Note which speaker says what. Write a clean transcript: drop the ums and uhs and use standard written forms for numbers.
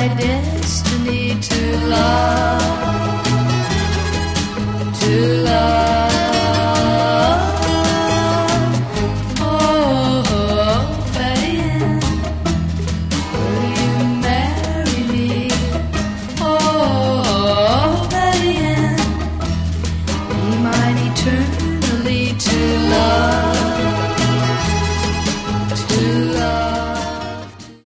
Speaker 1: my destiny to love, to love. Oh, Betty Ann, will you marry me? Oh, Betty Ann, be mine eternally to love.